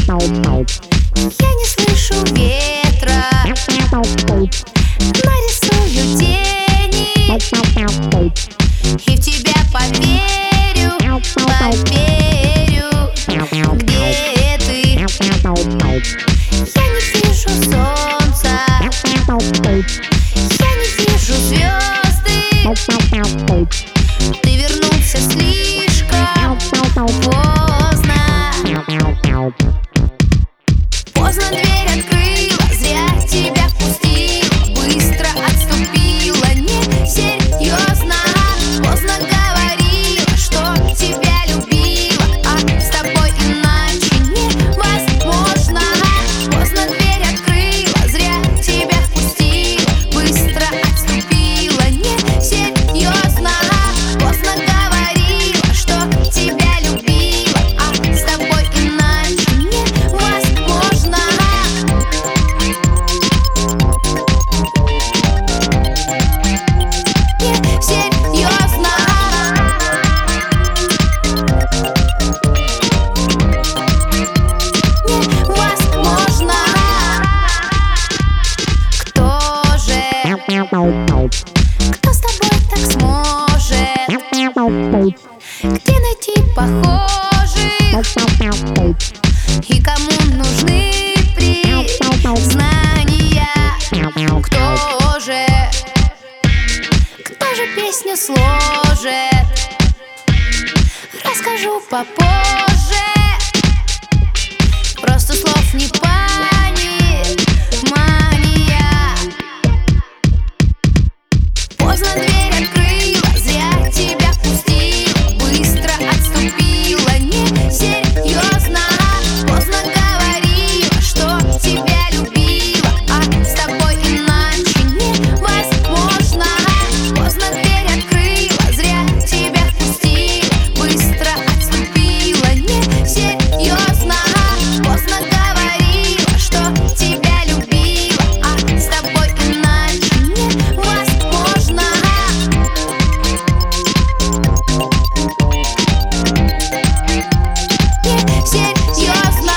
Я не слышу ветра, нарисую тени и в тебя поверю, поверю. Где ты? Я не вижу солнца, я не вижу звезды. Ты вернулся слишком поздно. Поздно дверь открыла, зря тебя впустила, быстро отступила, несерьезно. Поздно говорила, что тебя любила, а с тобой иначе невозможно. Поздно дверь открыла, зря тебя впустила, быстро отступила, несерьезно. Поздно говорила, что тебя любила, а с тобой иначе невозможно. Серьезно. Невозможно. Кто же? Кто с тобой так сможет? Где найти похожих? И кому нужны признания? Кто же? Кто же песню сложит? Расскажу попозже. Просто слов не понимания. Поздно дверь открыла, зря тебя впустила, быстро отступила, несерьезно. Поздно говорила, что тебя любила, а с тобой иначе невозможно. Поздно дверь открыла, зря тебя впустила, быстро отступила, несерьезно. Поздно говорила, что тебя любила, а с тобой иначе невозможно. Серьезно.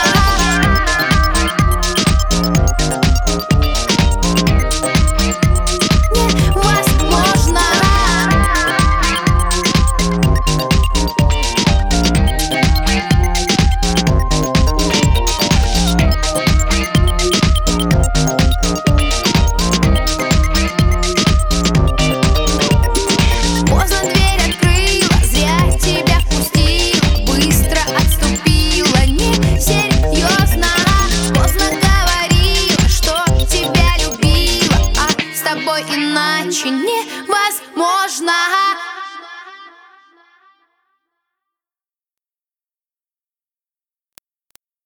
Невозможно. Поздно дверь открыла, зря тебя впустила, быстро отступила, несерьезно. Поздно говорила, что тебя любила, а с тобой иначе невозможно.